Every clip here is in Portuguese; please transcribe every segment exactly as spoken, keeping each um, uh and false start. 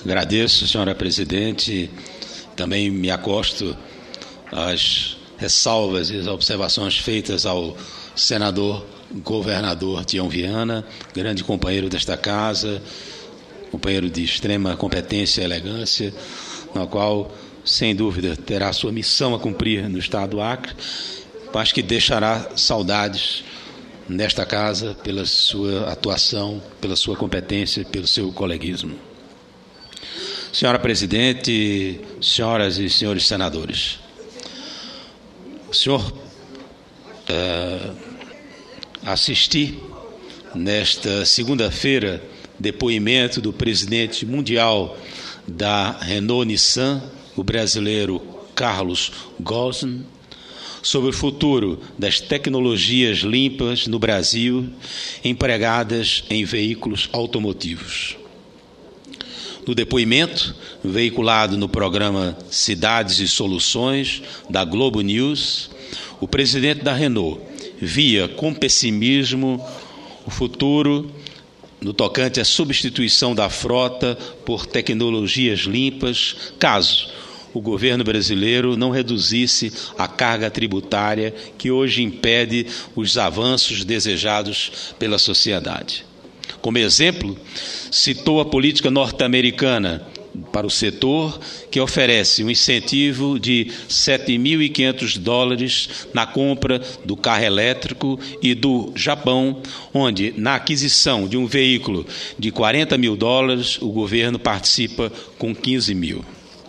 Agradeço, senhora presidente. Também me acosto às ressalvas e às observações feitas ao senador governador Tião Viana, grande companheiro desta casa, companheiro de extrema competência e elegância, na qual, sem dúvida, terá sua missão a cumprir no estado do Acre, mas que deixará saudades nesta casa pela sua atuação, pela sua competência, pelo seu coleguismo. Senhora presidente, senhoras e senhores senadores, o senhor é, assisti nesta segunda-feira depoimento do presidente mundial da Renault-Nissan, o brasileiro Carlos Ghosn, sobre o futuro das tecnologias limpas no Brasil empregadas em veículos automotivos. No depoimento, veiculado no programa Cidades e Soluções, da Globo News, o presidente da Renault via com pessimismo o futuro no tocante à substituição da frota por tecnologias limpas, caso o governo brasileiro não reduzisse a carga tributária que hoje impede os avanços desejados pela sociedade. Como exemplo, citou a política norte-americana para o setor, que oferece um incentivo de sete mil e quinhentos dólares na compra do carro elétrico, e do Japão, onde, na aquisição de um veículo de quarenta mil dólares, o governo participa com quinze mil.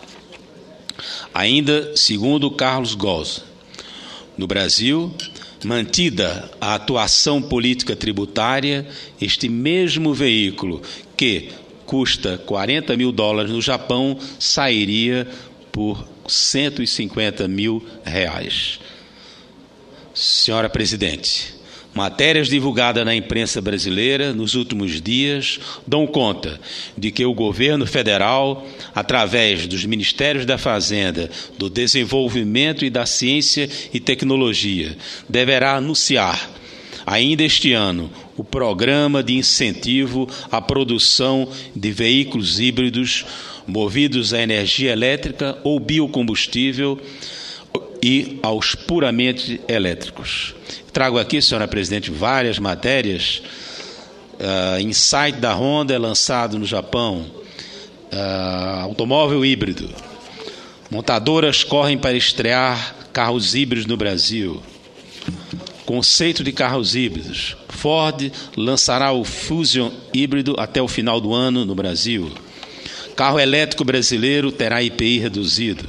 Ainda, segundo Carlos Ghosn, no Brasil, mantida a atuação política tributária, este mesmo veículo que custa quarenta mil dólares no Japão sairia por cento e cinquenta mil reais. Senhora presidente, matérias divulgadas na imprensa brasileira nos últimos dias dão conta de que o governo federal, através dos Ministérios da Fazenda, do Desenvolvimento e da Ciência e Tecnologia, deverá anunciar, ainda este ano, o programa de incentivo à produção de veículos híbridos movidos a energia elétrica ou biocombustível e aos puramente elétricos. Trago aqui, senhora presidente, várias matérias. Uh, Insight da Honda é lançado no Japão. Uh, automóvel híbrido. Montadoras correm para estrear carros híbridos no Brasil. Conceito de carros híbridos. Ford lançará o Fusion híbrido até o final do ano no Brasil. Carro elétrico brasileiro terá I P I reduzido.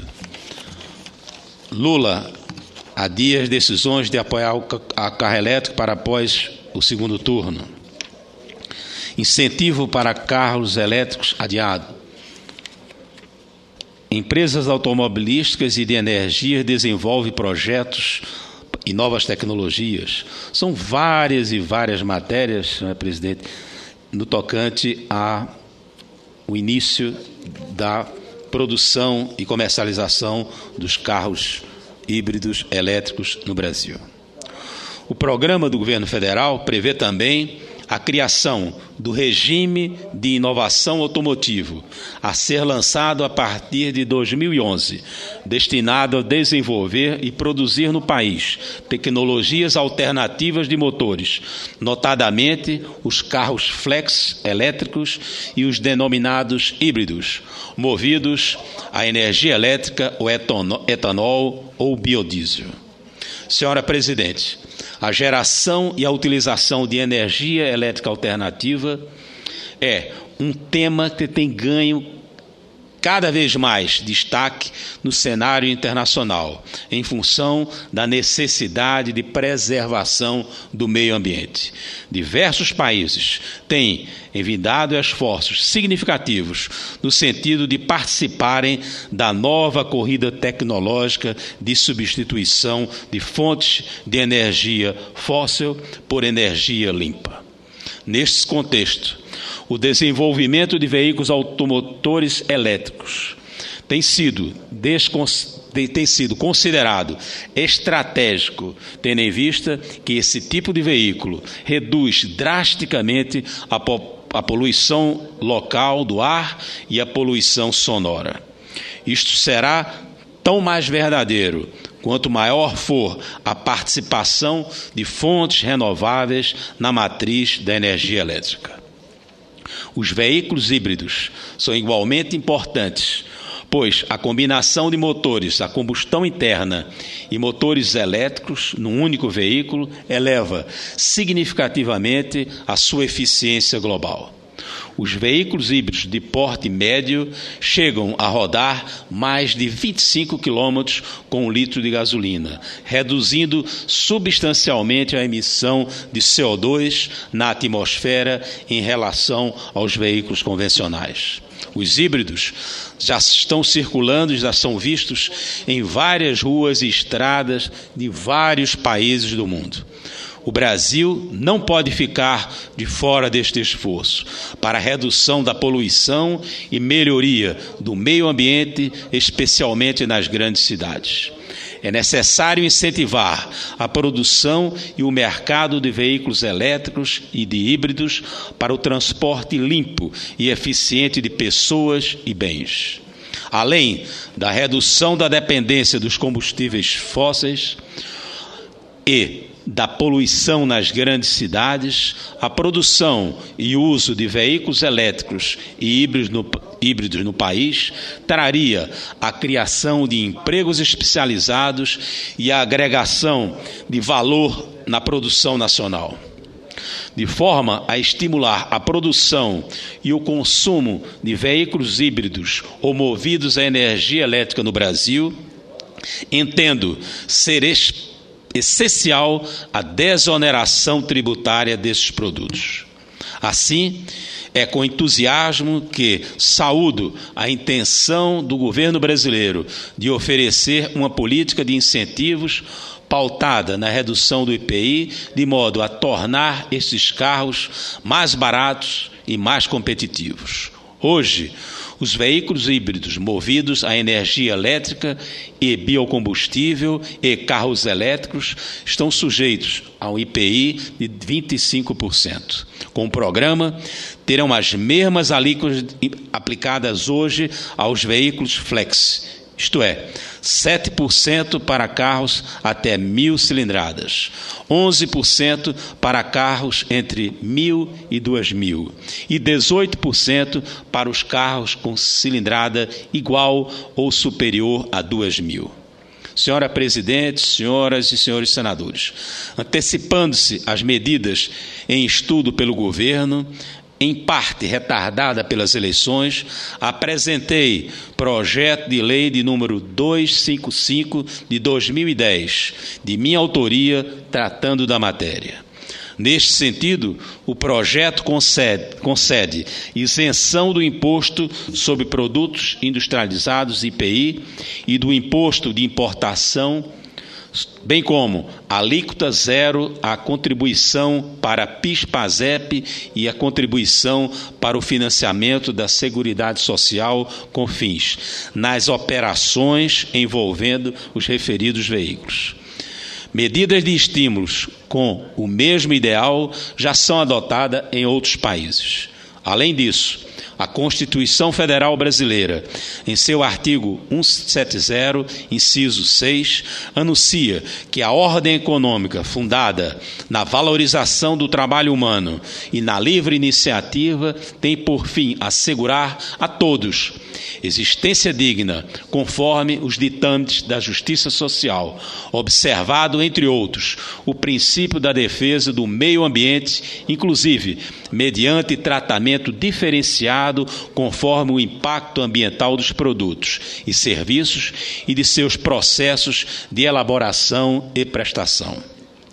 Lula adia as decisões de apoiar o carro elétrico para após o segundo turno. Incentivo para carros elétricos adiado. Empresas automobilísticas e de energia desenvolvem projetos e novas tecnologias. São várias e várias matérias, senhor presidente, no tocante ao início da produção e comercialização dos carros híbridos elétricos no Brasil. O programa do governo federal prevê também a criação do regime de inovação automotivo, a ser lançado a partir de dois mil e onze, destinado a desenvolver e produzir no país tecnologias alternativas de motores, notadamente os carros flex elétricos e os denominados híbridos, movidos a energia elétrica ou etanol ou biodiesel. Senhora presidente, a geração e a utilização de energia elétrica alternativa é um tema que tem ganho cada vez mais destaque no cenário internacional, em função da necessidade de preservação do meio ambiente. Diversos países têm envidado esforços significativos no sentido de participarem da nova corrida tecnológica de substituição de fontes de energia fóssil por energia limpa. Neste contexto, o desenvolvimento de veículos automotores elétricos tem sido, tem sido considerado estratégico, tendo em vista que esse tipo de veículo reduz drasticamente a a poluição local do ar e a poluição sonora. Isto será tão mais verdadeiro quanto maior for a participação de fontes renováveis na matriz da energia elétrica. Os veículos híbridos são igualmente importantes, pois a combinação de motores a combustão interna e motores elétricos num único veículo eleva significativamente a sua eficiência global. Os veículos híbridos de porte médio chegam a rodar mais de vinte e cinco quilômetros com um litro de gasolina, reduzindo substancialmente a emissão de C O dois na atmosfera em relação aos veículos convencionais. Os híbridos já estão circulando e já são vistos em várias ruas e estradas de vários países do mundo. O Brasil não pode ficar de fora deste esforço para a redução da poluição e melhoria do meio ambiente, especialmente nas grandes cidades. É necessário incentivar a produção e o mercado de veículos elétricos e de híbridos para o transporte limpo e eficiente de pessoas e bens. Além da redução da dependência dos combustíveis fósseis e da poluição nas grandes cidades, a produção e uso de veículos elétricos e híbridos no, híbridos no país traria a criação de empregos especializados e a agregação de valor na produção nacional, de forma a estimular a produção e o consumo de veículos híbridos ou movidos a energia elétrica no Brasil. Entendo ser específico essencial a desoneração tributária desses produtos. Assim, é com entusiasmo que saúdo a intenção do governo brasileiro de oferecer uma política de incentivos pautada na redução do I P I, de modo a tornar esses carros mais baratos e mais competitivos. Hoje, os veículos híbridos movidos a energia elétrica e biocombustível e carros elétricos estão sujeitos ao I P I de vinte e cinco por cento. Com o programa, terão as mesmas alíquotas aplicadas hoje aos veículos flex, isto é, sete por cento para carros até mil cilindradas, onze por cento para carros entre mil e duas mil e dezoito por cento para os carros com cilindrada igual ou superior a duas mil. Senhora Presidente, senhoras e senhores senadores, antecipando-se às medidas em estudo pelo governo, em parte retardada pelas eleições, apresentei projeto de lei de número duzentos e cinquenta e cinco de dois mil e dez, de minha autoria, tratando da matéria. Neste sentido, o projeto concede, concede isenção do imposto sobre produtos industrializados I P I e do imposto de importação, bem como alíquota zero à contribuição para PIS/PASEP e a contribuição para o financiamento da Seguridade Social com fins nas operações envolvendo os referidos veículos. Medidas de estímulos com o mesmo ideal já são adotadas em outros países. Além disso, a Constituição Federal Brasileira, em seu artigo cento e setenta, inciso seis, anuncia que a ordem econômica fundada na valorização do trabalho humano e na livre iniciativa tem por fim assegurar a todos existência digna, conforme os ditames da justiça social, observado, entre outros, o princípio da defesa do meio ambiente, inclusive mediante tratamento diferenciado conforme o impacto ambiental dos produtos e serviços e de seus processos de elaboração e prestação.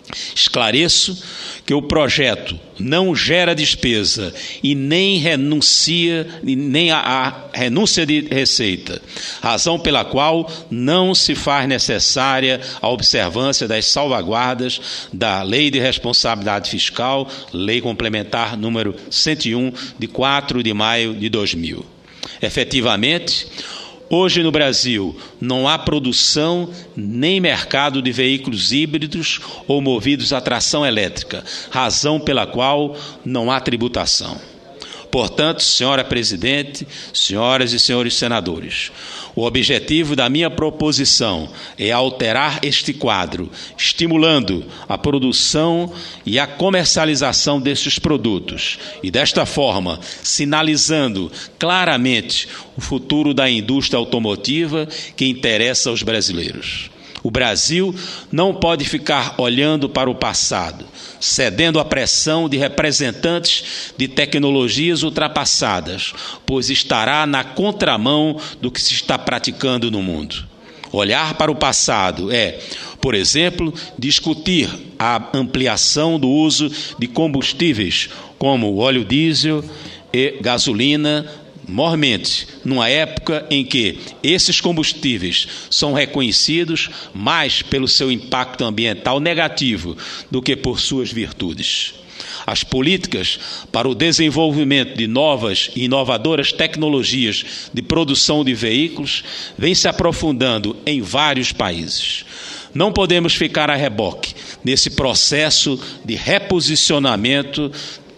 Esclareço que o projeto não gera despesa e nem renuncia nem a, a renúncia de receita, razão pela qual não se faz necessária a observância das salvaguardas da Lei de Responsabilidade Fiscal, Lei Complementar número cento e um, de quatro de maio de dois mil. Efetivamente, hoje no Brasil não há produção nem mercado de veículos híbridos ou movidos a tração elétrica, razão pela qual não há tributação. Portanto, senhora presidente, senhoras e senhores senadores, o objetivo da minha proposição é alterar este quadro, estimulando a produção e a comercialização desses produtos e, desta forma, sinalizando claramente o futuro da indústria automotiva que interessa aos brasileiros. O Brasil não pode ficar olhando para o passado, cedendo à pressão de representantes de tecnologias ultrapassadas, pois estará na contramão do que se está praticando no mundo. Olhar para o passado é, por exemplo, discutir a ampliação do uso de combustíveis como óleo diesel e gasolina, mormente, numa época em que esses combustíveis são reconhecidos mais pelo seu impacto ambiental negativo do que por suas virtudes. As políticas para o desenvolvimento de novas e inovadoras tecnologias de produção de veículos vêm se aprofundando em vários países. Não podemos ficar a reboque nesse processo de reposicionamento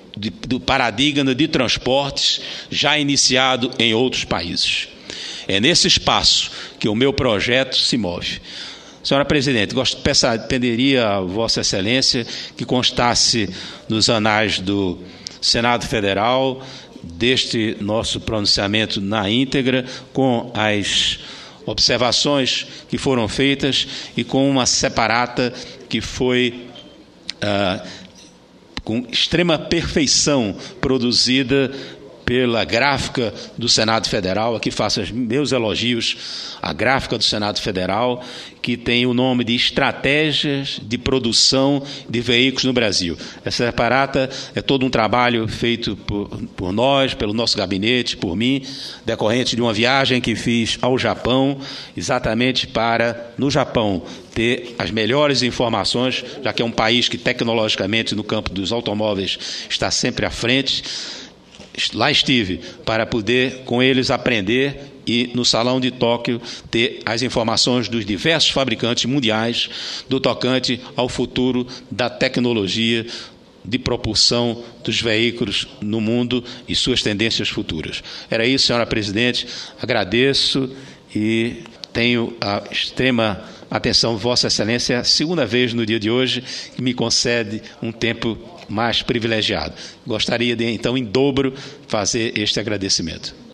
do paradigma de transportes já iniciado em outros países. É nesse espaço que o meu projeto se move. Senhora Presidente, pediria a Vossa Excelência que constasse nos anais do Senado Federal deste nosso pronunciamento na íntegra, com as observações que foram feitas e com uma separata que foi uh, com extrema perfeição produzida pela gráfica do Senado Federal. Aqui faço os meus elogios à gráfica do Senado Federal, que tem o nome de Estratégias de Produção de Veículos no Brasil. Essa separata é todo um trabalho feito por, por nós, pelo nosso gabinete, por mim, decorrente de uma viagem que fiz ao Japão, exatamente para, no Japão, ter as melhores informações, já que é um país que tecnologicamente no campo dos automóveis está sempre à frente. Lá estive para poder com eles aprender e no Salão de Tóquio ter as informações dos diversos fabricantes mundiais do tocante ao futuro da tecnologia de propulsão dos veículos no mundo e suas tendências futuras. Era isso, senhora Presidente. Agradeço e tenho a extrema atenção de Vossa Excelência, a segunda vez no dia de hoje que me concede um tempo mais privilegiado. Gostaria de, então, em dobro, fazer este agradecimento.